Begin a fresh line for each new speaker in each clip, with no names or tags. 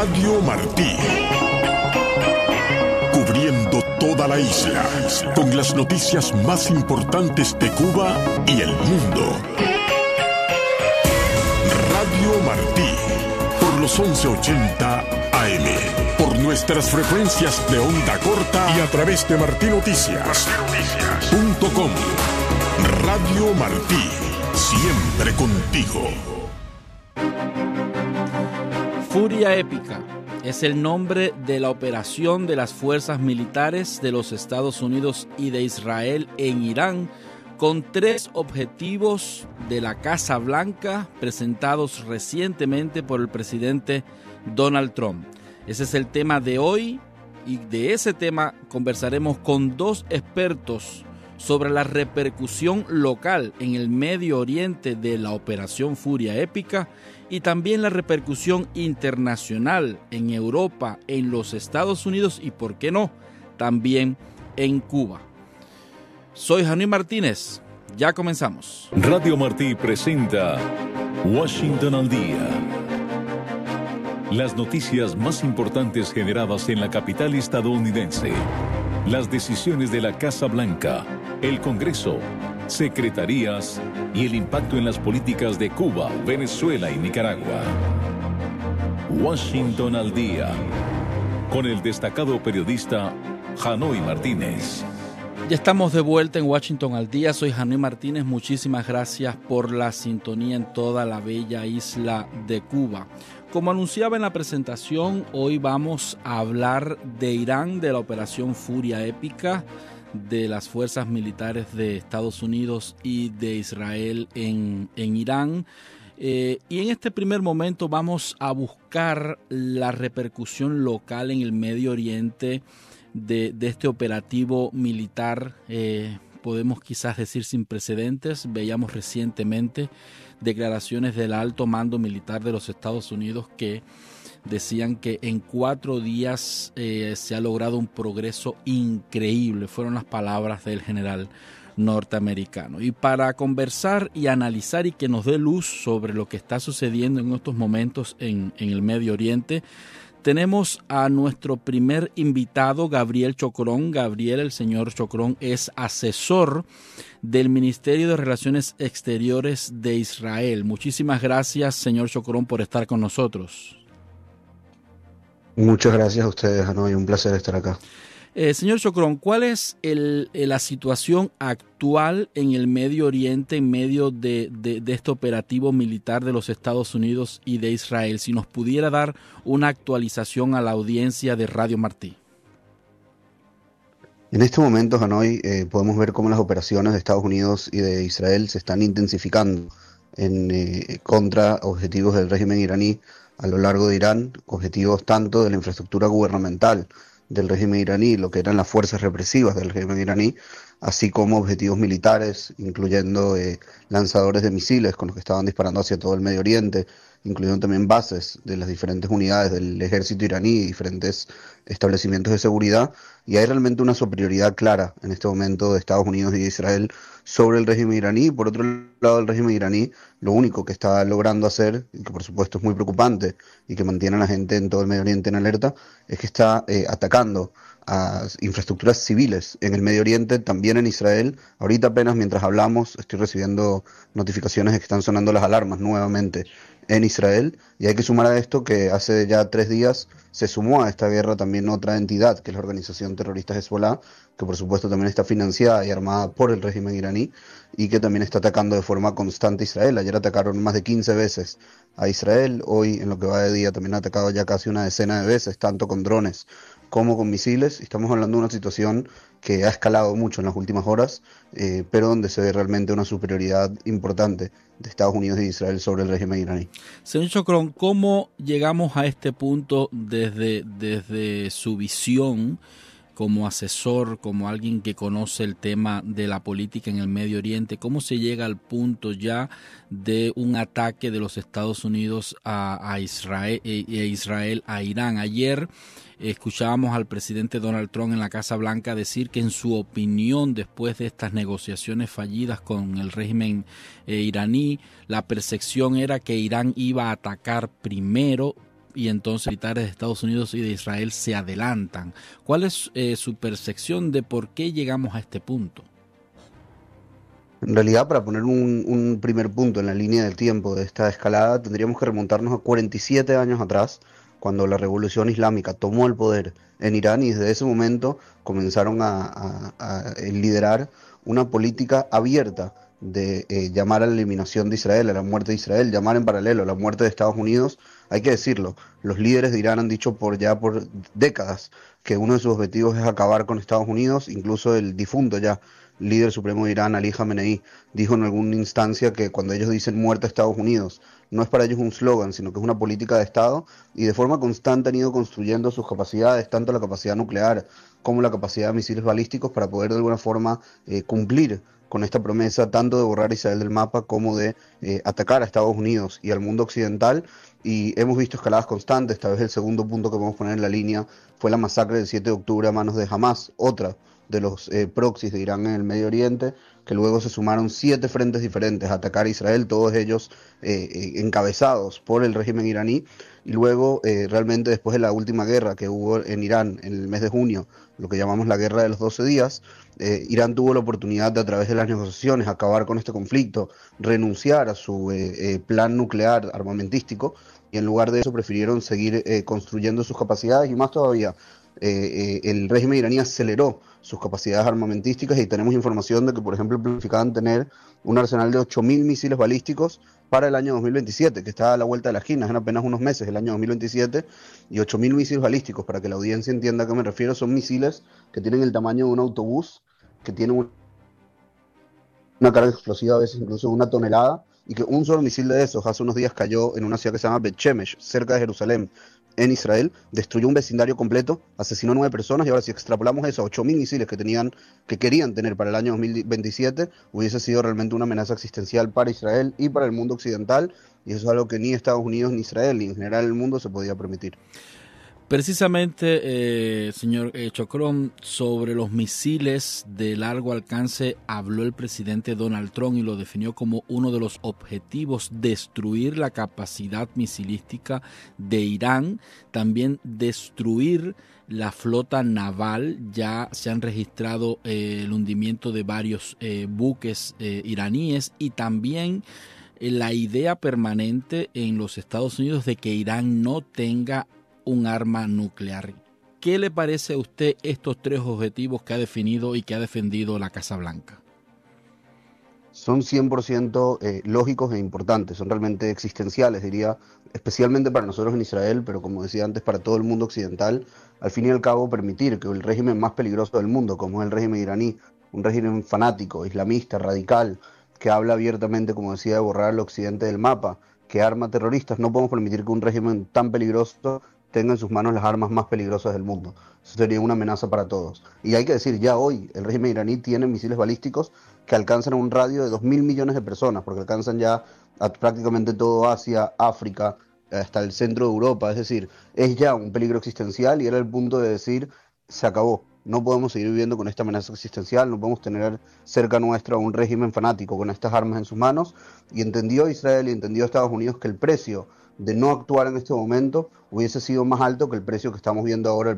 Radio Martí. Cubriendo toda la isla, con las noticias más importantes de Cuba y el mundo. Radio Martí, por los 1180 AM, por nuestras frecuencias de onda corta y a través de martinoticias.com. Radio Martí, siempre contigo.
Furia Épica es el nombre de la operación de las fuerzas militares de los Estados Unidos y de Israel en Irán, con 3 objetivos de la Casa Blanca presentados recientemente por el presidente Donald Trump. Ese es el tema de hoy, y de ese tema conversaremos con 2 expertos sobre la repercusión local en el Medio Oriente de la Operación Furia Épica y también la repercusión internacional en Europa, en los Estados Unidos y, por qué no, también en Cuba. Soy Januy Martínez. Ya comenzamos.
Radio Martí presenta Washington al Día. Las noticias más importantes generadas en la capital estadounidense. Las decisiones de la Casa Blanca, el Congreso, secretarías y el impacto en las políticas de Cuba, Venezuela y Nicaragua. Washington al Día, con el destacado periodista Januy Martínez.
Ya estamos de vuelta en Washington al Día. Soy Januy Martínez. Muchísimas gracias por la sintonía en toda la bella isla de Cuba. Como anunciaba en la presentación, hoy vamos a hablar de Irán, de la operación Furia Épica, de las fuerzas militares de Estados Unidos y de Israel en Irán. Y en este primer momento vamos a buscar la repercusión local en el Medio Oriente de este operativo militar, podemos quizás decir sin precedentes. Veíamos recientemente declaraciones del alto mando militar de los Estados Unidos que decían que en 4 días se ha logrado un progreso increíble. Fueron las palabras del general norteamericano. Y para conversar y analizar y que nos dé luz sobre lo que está sucediendo en estos momentos en el Medio Oriente, tenemos a nuestro primer invitado, Gabriel Chocrón. Gabriel, el señor Chocrón, es asesor del Ministerio de Relaciones Exteriores de Israel. Muchísimas gracias, señor Chocrón, por estar con nosotros.
Muchas gracias a ustedes, Hanoi. Un placer estar acá.
Señor Chocrón, ¿cuál es la situación actual en el Medio Oriente en medio de este operativo militar de los Estados Unidos y de Israel? Si nos pudiera dar una actualización a la audiencia de Radio Martí.
En este momento, Hanoi, podemos ver cómo las operaciones de Estados Unidos y de Israel se están intensificando contra objetivos del régimen iraní a lo largo de Irán, objetivos tanto de la infraestructura gubernamental del régimen iraní, lo que eran las fuerzas represivas del régimen iraní, así como objetivos militares, incluyendo lanzadores de misiles con los que estaban disparando hacia todo el Medio Oriente, incluyendo también bases de las diferentes unidades del ejército iraní y diferentes establecimientos de seguridad. Y hay realmente una superioridad clara en este momento de Estados Unidos y de Israel sobre el régimen iraní. Por otro lado, el régimen iraní lo único que está logrando hacer, y que por supuesto es muy preocupante y que mantiene a la gente en todo el Medio Oriente en alerta, es que está atacando a infraestructuras civiles en el Medio Oriente, también en Israel. Ahorita apenas mientras hablamos estoy recibiendo notificaciones de que están sonando las alarmas nuevamente en Israel, y hay que sumar a esto que hace ya 3 días se sumó a esta guerra también otra entidad, que es la organización terrorista Hezbollah, que por supuesto también está financiada y armada por el régimen iraní, y que también está atacando de forma constante a Israel. Ayer atacaron más de 15 veces a Israel, hoy en lo que va de día también ha atacado ya casi una decena de veces, tanto con drones como con misiles. Estamos hablando de una situación que ha escalado mucho en las últimas horas, pero donde se ve realmente una superioridad importante de Estados Unidos y Israel sobre el régimen iraní.
Señor Chocrón, ¿cómo llegamos a este punto desde su visión como asesor, como alguien que conoce el tema de la política en el Medio Oriente? ¿Cómo se llega al punto ya de un ataque de los Estados Unidos a Israel a Irán? Ayer escuchábamos al presidente Donald Trump en la Casa Blanca decir que en su opinión, después de estas negociaciones fallidas con el régimen iraní, la percepción era que Irán iba a atacar primero y entonces militares de Estados Unidos y de Israel se adelantan. ¿Cuál es su percepción de por qué llegamos a este punto?
En realidad, para poner un primer punto en la línea del tiempo de esta escalada, tendríamos que remontarnos a 47 años atrás, cuando la Revolución Islámica tomó el poder en Irán, y desde ese momento comenzaron a liderar una política abierta de llamar a la eliminación de Israel, a la muerte de Israel, llamar en paralelo a la muerte de Estados Unidos. Hay que decirlo, los líderes de Irán han dicho por décadas que uno de sus objetivos es acabar con Estados Unidos. Incluso el difunto ya líder supremo de Irán, Ali Khamenei, dijo en alguna instancia que cuando ellos dicen muerte a Estados Unidos, no es para ellos un slogan, sino que es una política de Estado, y de forma constante han ido construyendo sus capacidades, tanto la capacidad nuclear como la capacidad de misiles balísticos, para poder de alguna forma cumplir con esta promesa, tanto de borrar a Israel del mapa como de atacar a Estados Unidos y al mundo occidental. Y hemos visto escaladas constantes. Tal vez el segundo punto que podemos poner en la línea fue la masacre del 7 de octubre a manos de Hamas, otra de los proxies de Irán en el Medio Oriente, que luego se sumaron 7 frentes diferentes a atacar a Israel, todos ellos encabezados por el régimen iraní. Y luego, realmente después de la última guerra que hubo en Irán en el mes de junio, lo que llamamos la guerra de los 12 días, Irán tuvo la oportunidad de, a través de las negociaciones, acabar con este conflicto, renunciar a su plan nuclear armamentístico, y en lugar de eso prefirieron seguir construyendo sus capacidades, y más todavía, el régimen iraní aceleró sus capacidades armamentísticas, y tenemos información de que, por ejemplo, planificaban tener un arsenal de 8.000 misiles balísticos para el año 2027, que está a la vuelta de la esquina, en apenas unos meses, el año 2027, y 8.000 misiles balísticos, para que la audiencia entienda a qué me refiero, son misiles que tienen el tamaño de un autobús, que tienen una carga explosiva a veces incluso de 1 tonelada, y que un solo misil de esos hace unos días cayó en una ciudad que se llama Bet Shemesh, cerca de Jerusalén, en Israel, destruyó un vecindario completo, asesinó 9 personas, y ahora si extrapolamos eso a 8.000 misiles que querían tener para el año 2027, hubiese sido realmente una amenaza existencial para Israel y para el mundo occidental, y eso es algo que ni Estados Unidos, ni Israel, ni en general el mundo se podía permitir.
Precisamente, señor Chocron, sobre los misiles de largo alcance habló el presidente Donald Trump y lo definió como uno de los objetivos: destruir la capacidad misilística de Irán, también destruir la flota naval. Ya se han registrado el hundimiento de varios buques iraníes, y también la idea permanente en los Estados Unidos de que Irán no tenga un arma nuclear. ¿Qué le parece a usted estos 3 objetivos que ha definido y que ha defendido la Casa Blanca?
Son 100% lógicos e importantes, son realmente existenciales, diría, especialmente para nosotros en Israel, pero como decía antes, para todo el mundo occidental. Al fin y al cabo, permitir que el régimen más peligroso del mundo, como es el régimen iraní, un régimen fanático, islamista, radical, que habla abiertamente, como decía, de borrar al occidente del mapa, que arma terroristas, no podemos permitir que un régimen tan peligroso tenga en sus manos las armas más peligrosas del mundo. Eso sería una amenaza para todos. Y hay que decir, ya hoy el régimen iraní tiene misiles balísticos que alcanzan un radio de 2.000 millones de personas, porque alcanzan ya a prácticamente todo Asia, África, hasta el centro de Europa. Es decir, es ya un peligro existencial, y era el punto de decir, se acabó. No podemos seguir viviendo con esta amenaza existencial, no podemos tener cerca nuestra un régimen fanático con estas armas en sus manos. Y entendió Israel y entendió Estados Unidos que el precio de no actuar en este momento hubiese sido más alto que el precio que estamos viendo ahora.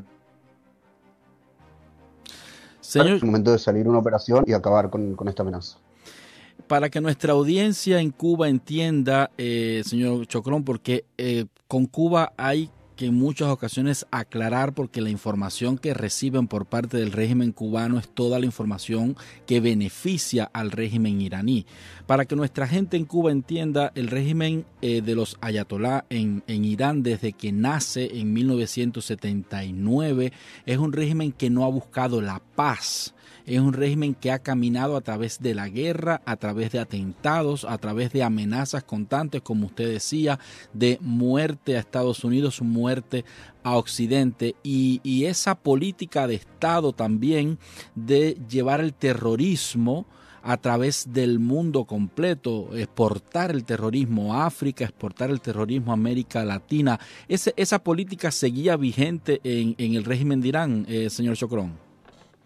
Señor,
es el momento de salir una operación y acabar con esta amenaza.
Para que nuestra audiencia en Cuba entienda, señor Chocron, porque con Cuba hay que en muchas ocasiones aclarar, porque la información que reciben por parte del régimen cubano es toda la información que beneficia al régimen iraní. Para que nuestra gente en Cuba entienda, el régimen de los ayatolá en Irán, desde que nace en 1979, es un régimen que no ha buscado la paz. Es un régimen que ha caminado a través de la guerra, a través de atentados, a través de amenazas constantes, como usted decía, de muerte a Estados Unidos, muerte a Occidente, y esa política de Estado también de llevar el terrorismo a través del mundo completo, exportar el terrorismo a África, exportar el terrorismo a América Latina. ¿Esa política seguía vigente en el régimen de Irán, señor Chocron?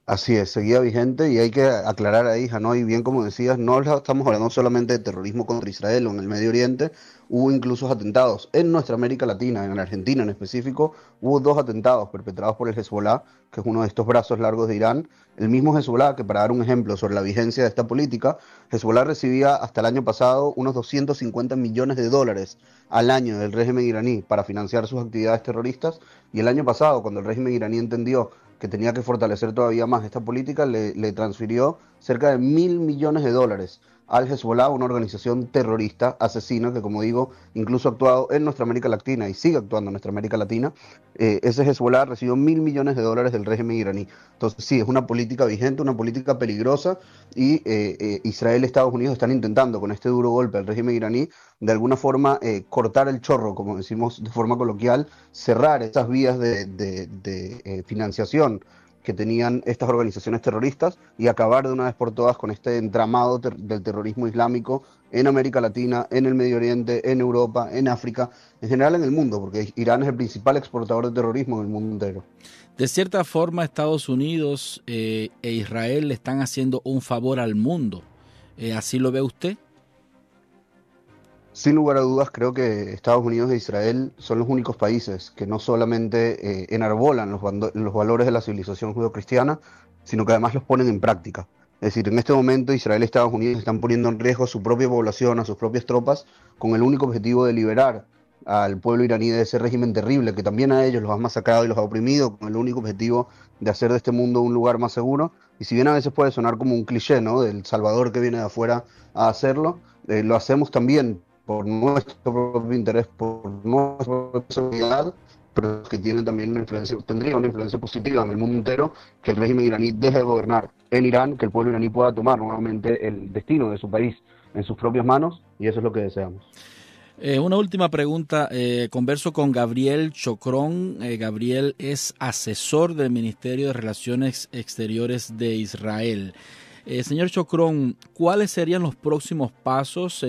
Así es, seguía vigente y hay que aclarar ahí, Hanoi, bien como decías, no estamos hablando solamente de terrorismo contra Israel o en el Medio Oriente, hubo incluso atentados en nuestra América Latina, en Argentina en específico, hubo dos atentados perpetrados por el Hezbollah, que es uno de estos brazos largos de Irán, el mismo Hezbollah, que para dar un ejemplo sobre la vigencia de esta política, Hezbollah recibía hasta el año pasado unos 250 millones de dólares al año del régimen iraní para financiar sus actividades terroristas, y el año pasado, cuando el régimen iraní entendió que tenía que fortalecer todavía más esta política, le transfirió cerca de $1.000 millones al Hezbollah, una organización terrorista, asesina, que como digo, incluso ha actuado en nuestra América Latina y sigue actuando en nuestra América Latina. Ese Hezbollah recibió $1.000 millones del régimen iraní. Entonces sí, es una política vigente, una política peligrosa y Israel y Estados Unidos están intentando con este duro golpe al régimen iraní de alguna forma cortar el chorro, como decimos de forma coloquial, cerrar esas vías de financiación que tenían estas organizaciones terroristas y acabar de una vez por todas con este entramado del terrorismo islámico en América Latina, en el Medio Oriente, en Europa, en África, en general en el mundo, porque Irán es el principal exportador de terrorismo en el mundo entero.
De cierta forma, Estados Unidos e Israel le están haciendo un favor al mundo. ¿Así lo ve usted?
Sin lugar a dudas, creo que Estados Unidos e Israel son los únicos países que no solamente enarbolan los valores de la civilización judeocristiana, sino que además los ponen en práctica. Es decir, en este momento Israel y Estados Unidos están poniendo en riesgo a su propia población, a sus propias tropas, con el único objetivo de liberar al pueblo iraní de ese régimen terrible que también a ellos los ha masacrado y los ha oprimido, con el único objetivo de hacer de este mundo un lugar más seguro. Y si bien a veces puede sonar como un cliché, ¿no?, del Salvador que viene de afuera a hacerlo, lo hacemos también por nuestro propio interés, por nuestra propia seguridad, pero que tiene también una influencia, tendría una influencia positiva en el mundo entero, que el régimen iraní deje de gobernar en Irán, que el pueblo iraní pueda tomar nuevamente el destino de su país en sus propias manos, y eso es lo que deseamos.
Una última pregunta. Converso con Gabriel Chocrón. Gabriel es asesor del Ministerio de Relaciones Exteriores de Israel. Señor Chocrón, ¿cuáles serían los próximos pasos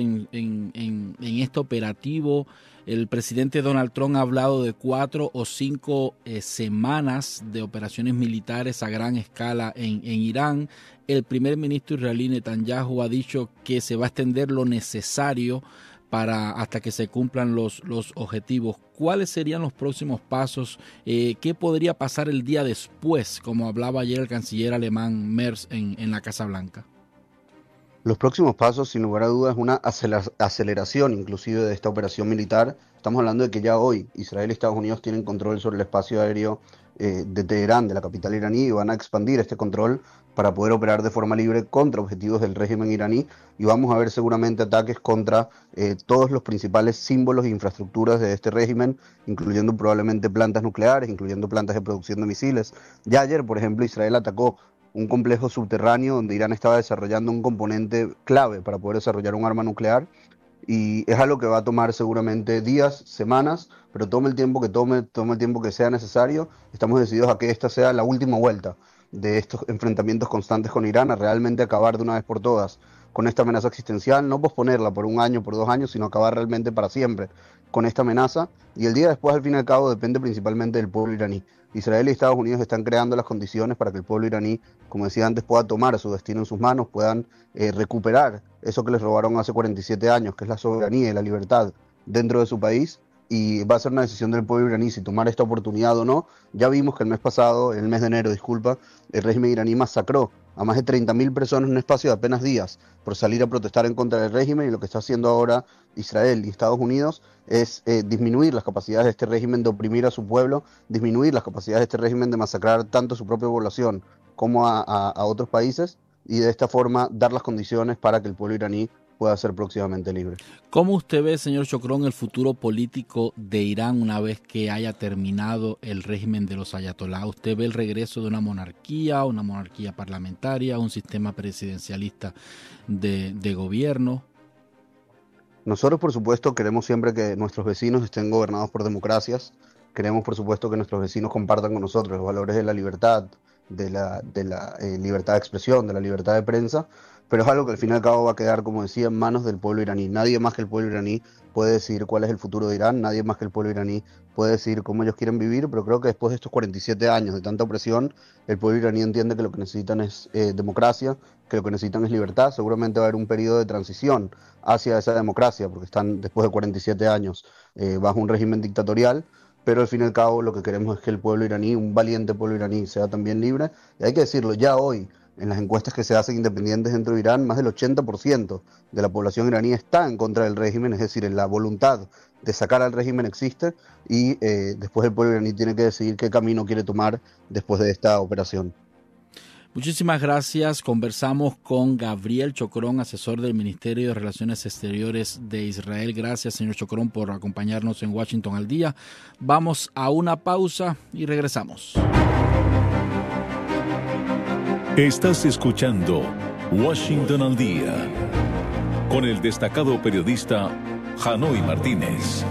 en este operativo? El presidente Donald Trump ha hablado de 4 o 5 semanas de operaciones militares a gran escala en Irán. El primer ministro israelí Netanyahu ha dicho que se va a extender lo necesario hasta que se cumplan los objetivos. ¿Cuáles serían los próximos pasos? ¿Qué podría pasar el día después, como hablaba ayer el canciller alemán Merz en la Casa Blanca?
Los próximos pasos, sin lugar a dudas, es una aceleración inclusive de esta operación militar. Estamos hablando de que ya hoy Israel y Estados Unidos tienen control sobre el espacio aéreo de Teherán, de la capital iraní, y van a expandir este control para poder operar de forma libre contra objetivos del régimen iraní, y vamos a ver seguramente ataques contra todos los principales símbolos e infraestructuras de este régimen, incluyendo probablemente plantas nucleares, incluyendo plantas de producción de misiles. Ya ayer, por ejemplo, Israel atacó un complejo subterráneo donde Irán estaba desarrollando un componente clave para poder desarrollar un arma nuclear, y es algo que va a tomar seguramente días, semanas, pero tome el tiempo que tome el tiempo que sea necesario. Estamos decididos a que esta sea la última vuelta de estos enfrentamientos constantes con Irán, a realmente acabar de una vez por todas con esta amenaza existencial, no posponerla por un año, por 2 años, sino acabar realmente para siempre con esta amenaza. Y el día después, al fin y al cabo, depende principalmente del pueblo iraní. Israel y Estados Unidos están creando las condiciones para que el pueblo iraní, como decía antes, pueda tomar su destino en sus manos, puedan recuperar eso que les robaron hace 47 años, que es la soberanía y la libertad dentro de su país. Y va a ser una decisión del pueblo iraní si tomar esta oportunidad o no. Ya vimos que el mes pasado, el mes de enero, disculpa, el régimen iraní masacró a más de 30.000 personas en un espacio de apenas días por salir a protestar en contra del régimen, y lo que está haciendo ahora Israel y Estados Unidos es disminuir las capacidades de este régimen de oprimir a su pueblo, disminuir las capacidades de este régimen de masacrar tanto a su propia población como a otros países, y de esta forma dar las condiciones para que el pueblo iraní pueda ser próximamente libre.
¿Cómo usted ve, señor Chocrón, el futuro político de Irán una vez que haya terminado el régimen de los ayatolá? ¿Usted ve el regreso de una monarquía parlamentaria, un sistema presidencialista de gobierno?
Nosotros, por supuesto, queremos siempre que nuestros vecinos estén gobernados por democracias. Queremos, por supuesto, que nuestros vecinos compartan con nosotros los valores de la libertad, de la libertad de expresión, de la libertad de prensa. pero es algo que al fin y al cabo va a quedar, como decía, en manos del pueblo iraní. Nadie más que el pueblo iraní puede decidir cuál es el futuro de Irán, nadie más que el pueblo iraní puede decidir cómo ellos quieren vivir, pero creo que después de estos 47 años de tanta opresión, el pueblo iraní entiende que lo que necesitan es democracia, que lo que necesitan es libertad. Seguramente va a haber un periodo de transición hacia esa democracia, porque están después de 47 años bajo un régimen dictatorial, pero al fin y al cabo lo que queremos es que el pueblo iraní, un valiente pueblo iraní, sea también libre. Y hay que decirlo, ya hoy, en las encuestas que se hacen independientes dentro de Irán, más del 80% de la población iraní está en contra del régimen, es decir, la voluntad de sacar al régimen existe, y después el pueblo iraní tiene que decidir qué camino quiere tomar después de esta operación.
Muchísimas gracias. Conversamos con Gabriel Chocrón, asesor del Ministerio de Relaciones Exteriores de Israel. Gracias, señor Chocrón, por acompañarnos en Washington al Día. Vamos a una pausa y regresamos.
Estás escuchando Washington al Día con el destacado periodista Hanoi Martínez.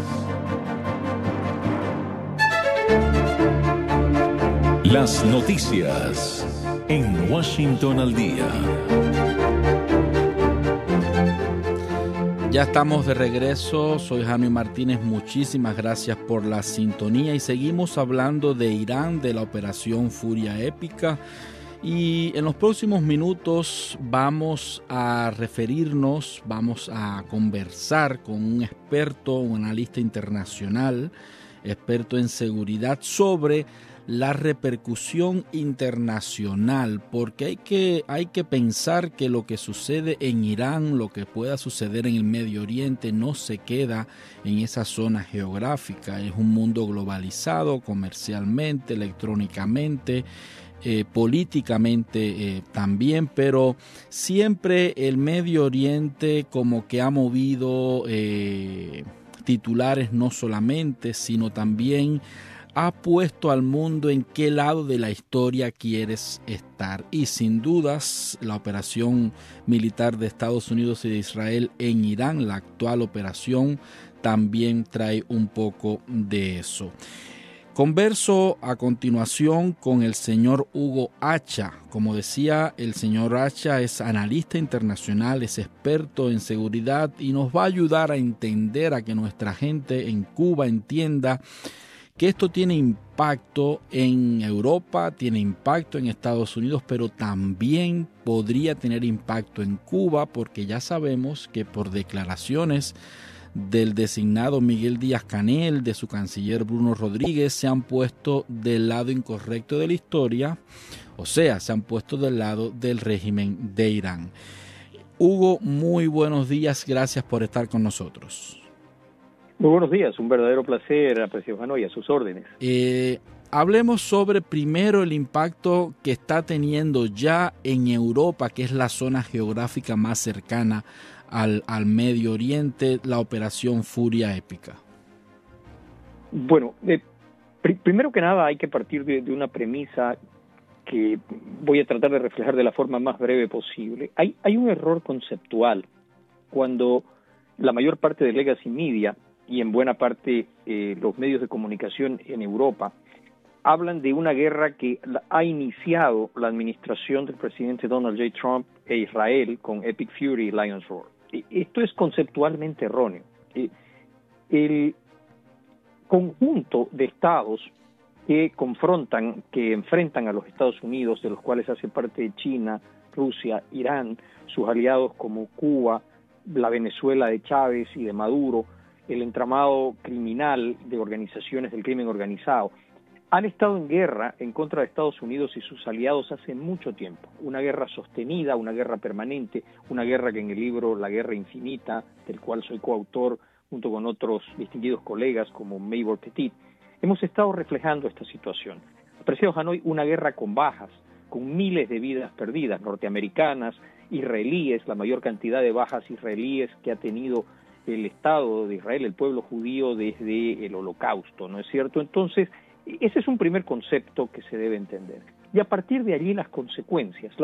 Las noticias en Washington al Día.
Ya estamos de regreso, soy Hanoi Martínez, muchísimas gracias por la sintonía y seguimos hablando de Irán, de la operación Furia Épica. Y en los próximos minutos vamos a referirnos, vamos a conversar con un experto, un analista internacional, experto en seguridad, sobre la repercusión internacional, porque hay que pensar que lo que sucede en Irán, lo que pueda suceder en el Medio Oriente, no se queda en esa zona geográfica. Es un mundo globalizado comercialmente, electrónicamente, políticamente también, pero siempre el Medio Oriente como que ha movido titulares no solamente, sino también ha puesto al mundo en qué lado de la historia quieres estar. Y sin dudas la operación militar de Estados Unidos y de Israel en Irán, la actual operación, también trae un poco de eso. Converso a continuación con el señor Hugo Hacha. Como decía, el señor Hacha es analista internacional, es experto en seguridad y nos va a ayudar a entender, a que nuestra gente en Cuba entienda que esto tiene impacto en Europa, tiene impacto en Estados Unidos, pero también podría tener impacto en Cuba, porque ya sabemos que por declaraciones del designado Miguel Díaz-Canel, de su canciller Bruno Rodríguez, se han puesto del lado incorrecto de la historia, o sea, se han puesto del lado del régimen de Irán. Hugo, muy buenos días, gracias por estar con nosotros.
Muy buenos días, un verdadero placer, apreciado Hanoi, a sus órdenes.
Hablemos sobre primero el impacto que está teniendo ya en Europa, que es la zona geográfica más cercana al Medio Oriente, la operación Furia Épica.
Bueno, primero que nada hay que partir de una premisa que voy a tratar de reflejar de la forma más breve posible. Hay un error conceptual cuando la mayor parte de legacy media y en buena parte los medios de comunicación en Europa hablan de una guerra que ha iniciado la administración del presidente Donald J. Trump e Israel con Epic Fury y Lion's Roar. Esto es conceptualmente erróneo. El conjunto de estados que enfrentan a los Estados Unidos, de los cuales hace parte China, Rusia, Irán, sus aliados como Cuba, la Venezuela de Chávez y de Maduro, el entramado criminal de organizaciones del crimen organizado, han estado en guerra en contra de Estados Unidos y sus aliados hace mucho tiempo. Una guerra sostenida, una guerra permanente, una guerra que en el libro La Guerra Infinita, del cual soy coautor junto con otros distinguidos colegas como Maybor Petit, hemos estado reflejando esta situación. Apreciado Hanoi, una guerra con bajas, con miles de vidas perdidas, norteamericanas, israelíes, la mayor cantidad de bajas israelíes que ha tenido el Estado de Israel, el pueblo judío desde el Holocausto, ¿no es cierto? Entonces, ese es un primer concepto que se debe entender. Y a partir de allí las consecuencias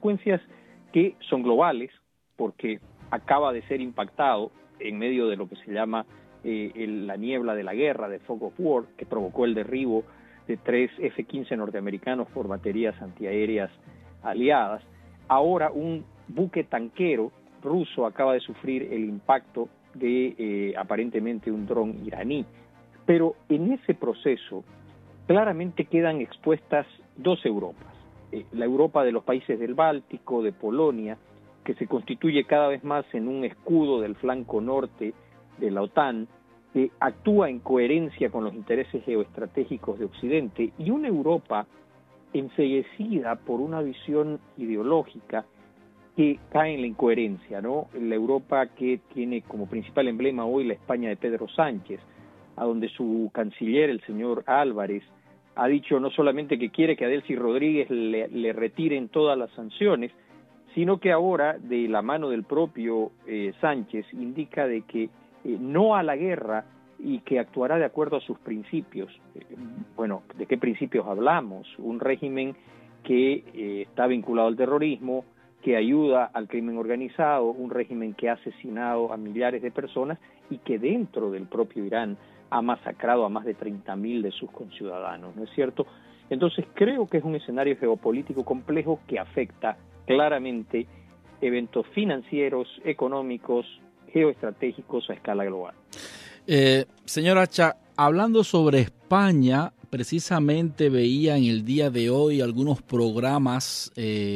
que son globales, porque acaba de ser impactado en medio de lo que se llama la niebla de la guerra, de fog of war, que provocó el derribo de 3 F-15 norteamericanos por baterías antiaéreas aliadas. Ahora un buque tanquero ruso acaba de sufrir el impacto de aparentemente un dron iraní. Pero en ese proceso claramente quedan expuestas dos Europas. La Europa de los países del Báltico, de Polonia, que se constituye cada vez más en un escudo del flanco norte de la OTAN, que actúa en coherencia con los intereses geoestratégicos de Occidente, y una Europa enceguecida por una visión ideológica que cae en la incoherencia, ¿no? La Europa que tiene como principal emblema hoy la España de Pedro Sánchez, a donde su canciller, el señor Álvarez, ha dicho no solamente que quiere que a Delcy Rodríguez le retiren todas las sanciones, sino que ahora, de la mano del propio Sánchez, indica de que no a la guerra y que actuará de acuerdo a sus principios. Bueno, ¿de qué principios hablamos? Un régimen que está vinculado al terrorismo, que ayuda al crimen organizado, un régimen que ha asesinado a millares de personas y que dentro del propio Irán ha masacrado a más de 30.000 de sus conciudadanos, ¿no es cierto? Entonces creo que es un escenario geopolítico complejo que afecta claramente eventos financieros, económicos, geoestratégicos a escala global.
Señor Hacha, hablando sobre España, precisamente veía en el día de hoy algunos programas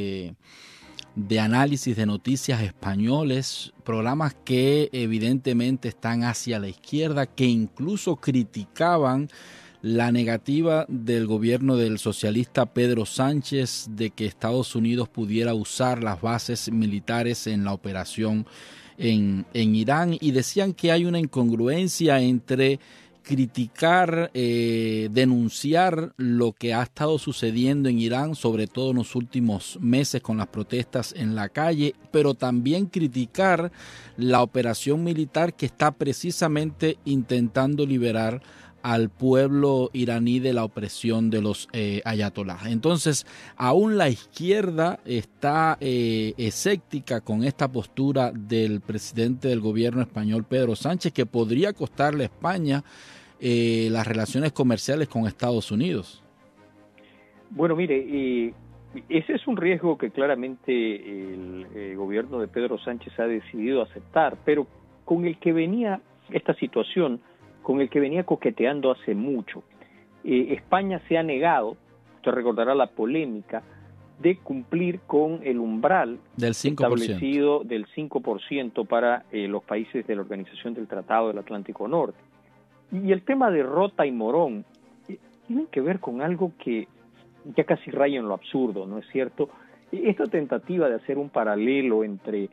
de análisis de noticias españoles, programas que evidentemente están hacia la izquierda, que incluso criticaban la negativa del gobierno del socialista Pedro Sánchez de que Estados Unidos pudiera usar las bases militares en la operación en Irán, y decían que hay una incongruencia entre criticar, denunciar lo que ha estado sucediendo en Irán, sobre todo en los últimos meses con las protestas en la calle, pero también criticar la operación militar que está precisamente intentando liberar al pueblo iraní de la opresión de los ayatolás. Entonces, aún la izquierda está escéptica con esta postura del presidente del gobierno español, Pedro Sánchez, que podría costarle a España las relaciones comerciales con Estados Unidos.
Bueno, mire, ese es un riesgo que claramente el gobierno de Pedro Sánchez ha decidido aceptar, pero con el que venía esta situación, con el que venía coqueteando hace mucho. España se ha negado, usted recordará la polémica, de cumplir con el umbral
del 5%.
Establecido del 5% para los países de la Organización del Tratado del Atlántico Norte. Y el tema de Rota y Morón tienen que ver con algo que ya casi raya en lo absurdo, ¿no es cierto? Esta tentativa de hacer un paralelo entre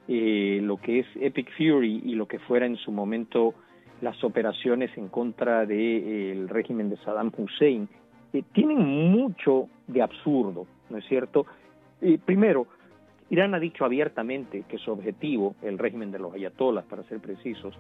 lo que es Epic Fury y lo que fuera en su momento las operaciones en contra del régimen de Saddam Hussein, tienen mucho de absurdo, ¿no es cierto? Primero, Irán ha dicho abiertamente que su objetivo, el régimen de los ayatolás, para ser precisos,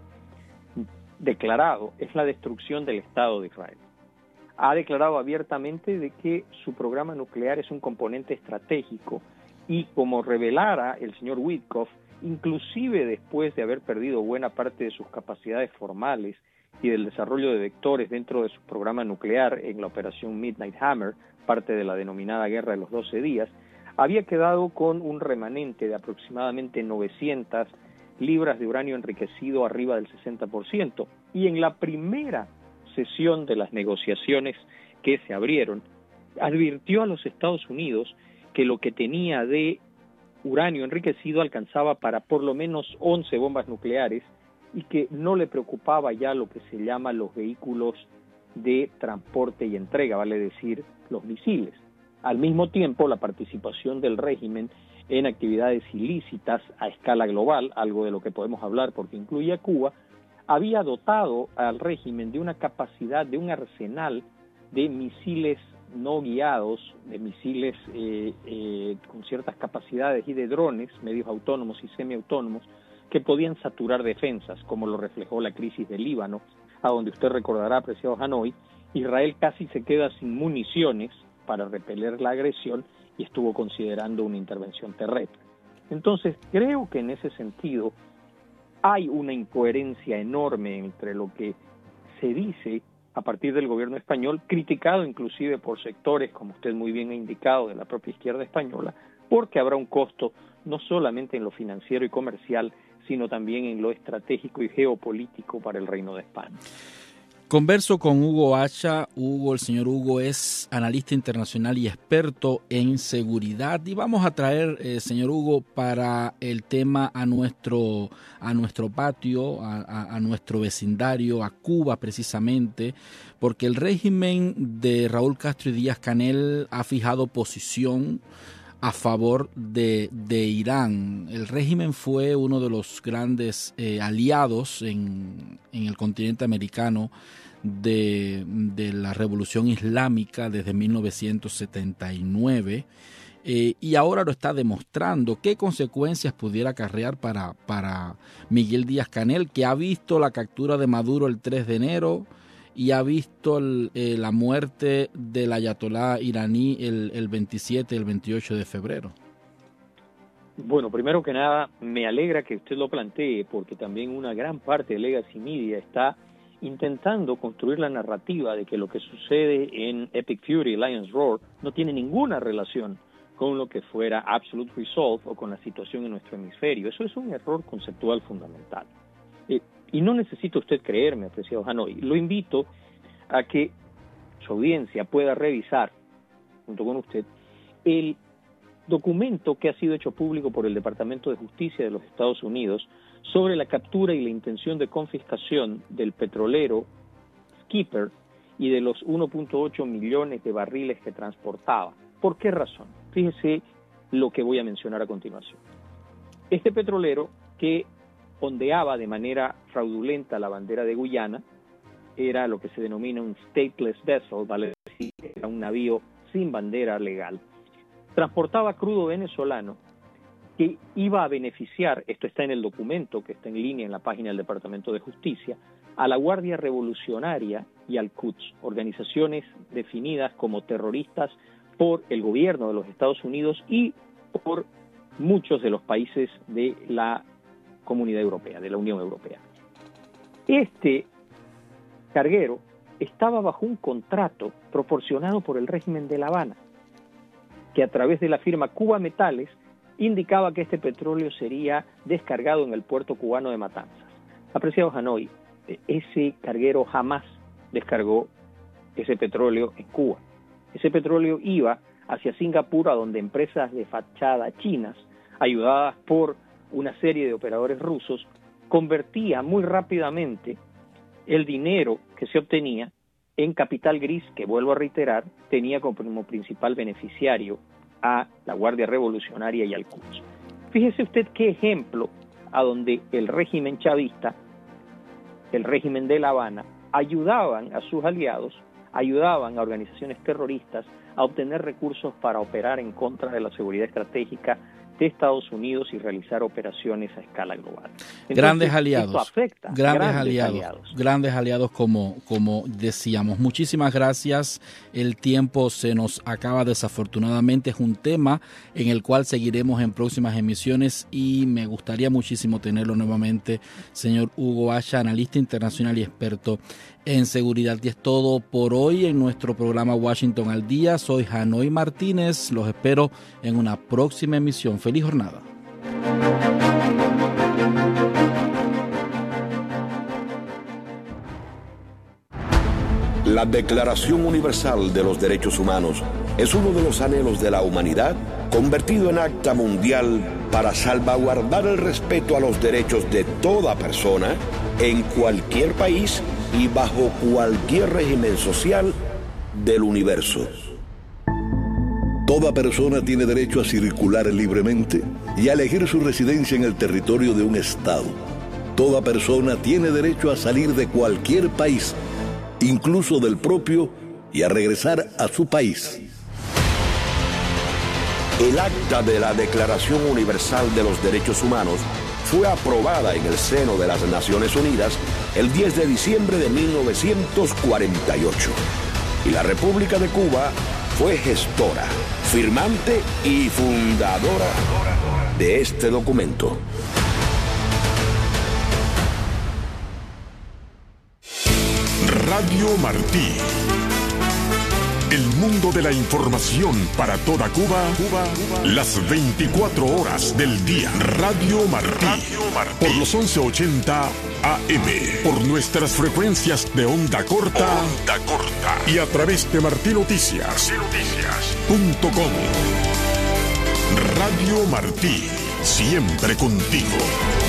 declarado, es la destrucción del Estado de Israel. Ha declarado abiertamente de que su programa nuclear es un componente estratégico y, como revelara el señor Witkoff, inclusive después de haber perdido buena parte de sus capacidades formales y del desarrollo de vectores dentro de su programa nuclear en la operación Midnight Hammer, parte de la denominada Guerra de los 12 días, había quedado con un remanente de aproximadamente 900 libras de uranio enriquecido arriba del 60%. Y en la primera sesión de las negociaciones que se abrieron, advirtió a los Estados Unidos que lo que tenía de uranio enriquecido alcanzaba para por lo menos 11 bombas nucleares y que no le preocupaba ya lo que se llama los vehículos de transporte y entrega, vale decir, los misiles. Al mismo tiempo, la participación del régimen en actividades ilícitas a escala global, algo de lo que podemos hablar porque incluye a Cuba, había dotado al régimen de una capacidad, de un arsenal de misiles no guiados, de misiles con ciertas capacidades y de drones, medios autónomos y semiautónomos, que podían saturar defensas, como lo reflejó la crisis del Líbano, a donde usted recordará, apreciado Hanoi, Israel casi se queda sin municiones para repeler la agresión y estuvo considerando una intervención terrestre. Entonces, creo que en ese sentido hay una incoherencia enorme entre lo que se dice a partir del gobierno español, criticado inclusive por sectores, como usted muy bien ha indicado, de la propia izquierda española, porque habrá un costo no solamente en lo financiero y comercial, sino también en lo estratégico y geopolítico para el Reino de España.
Converso con Hugo Hacha. El señor Hugo es analista internacional y experto en seguridad. Y vamos a traer, señor Hugo, para el tema a nuestro patio, a nuestro vecindario, a Cuba precisamente, porque el régimen de Raúl Castro y Díaz-Canel ha fijado posición a favor de Irán. El régimen fue uno de los grandes aliados en el continente americano de la revolución islámica desde 1979 y ahora lo está demostrando. ¿Qué consecuencias pudiera acarrear para Miguel Díaz-Canel, que ha visto la captura de Maduro el 3 de enero y ha visto la muerte del ayatolá iraní el 27 y el 28 de febrero?
Bueno, primero que nada, me alegra que usted lo plantee, porque también una gran parte de Legacy Media está intentando construir la narrativa de que lo que sucede en Epic Fury, Lion's Roar, no tiene ninguna relación con lo que fuera Absolute Resolve o con la situación en nuestro hemisferio. Eso es un error conceptual fundamental. Y no necesita usted creerme, apreciado Hanoi. Lo invito a que su audiencia pueda revisar, junto con usted, el documento que ha sido hecho público por el Departamento de Justicia de los Estados Unidos sobre la captura y la intención de confiscación del petrolero Skipper y de los 1.8 millones de barriles que transportaba. ¿Por qué razón? Fíjese lo que voy a mencionar a continuación. Este petrolero, que ondeaba de manera fraudulenta la bandera de Guyana, era lo que se denomina un stateless vessel, vale decir, era un navío sin bandera legal. Transportaba crudo venezolano que iba a beneficiar, esto está en el documento que está en línea en la página del Departamento de Justicia, a la Guardia Revolucionaria y al Quds, organizaciones definidas como terroristas por el gobierno de los Estados Unidos y por muchos de los países de la Comunidad Europea, de la Unión Europea. Este carguero estaba bajo un contrato proporcionado por el régimen de La Habana, que a través de la firma Cuba Metales indicaba que este petróleo sería descargado en el puerto cubano de Matanzas. Apreciado Hanoi, ese carguero jamás descargó ese petróleo en Cuba. Ese petróleo iba hacia Singapur, a donde empresas de fachada chinas, ayudadas por una serie de operadores rusos, convertía muy rápidamente el dinero que se obtenía en capital gris, que vuelvo a reiterar, tenía como principal beneficiario a la Guardia Revolucionaria y al Quds. Fíjese usted qué ejemplo a donde el régimen chavista, el régimen de La Habana, ayudaban a sus aliados, ayudaban a organizaciones terroristas a obtener recursos para operar en contra de la seguridad estratégica de Estados Unidos y realizar operaciones a escala global. Entonces,
grandes aliados,
esto afecta,
grandes aliados como decíamos. Muchísimas gracias. El tiempo se nos acaba desafortunadamente. Es un tema en el cual seguiremos en próximas emisiones y me gustaría muchísimo tenerlo nuevamente, señor Hugo Hacha, analista internacional y experto en seguridad. Y es todo por hoy en nuestro programa Washington al Día. Soy Hanoi Martínez. Los espero en una próxima emisión. Feliz jornada.
La Declaración Universal de los Derechos Humanos es uno de los anhelos de la humanidad convertido en acta mundial para salvaguardar el respeto a los derechos de toda persona en cualquier país y bajo cualquier régimen social del universo.
Toda persona tiene derecho a circular libremente y a elegir su residencia en el territorio de un estado. Toda persona tiene derecho a salir de cualquier país, incluso del propio, y a regresar a su país.
El acta de la Declaración Universal de los Derechos Humanos fue aprobada en el seno de las Naciones Unidas el 10 de diciembre de 1948. Y la República de Cuba fue gestora, firmante y fundadora de este documento.
Radio Martí, El mundo de la información para toda Cuba, las 24 horas del día. Radio Martí, por los 1180 AM, por nuestras frecuencias de onda corta, y a través de martinoticias.com. Radio Martí, siempre contigo.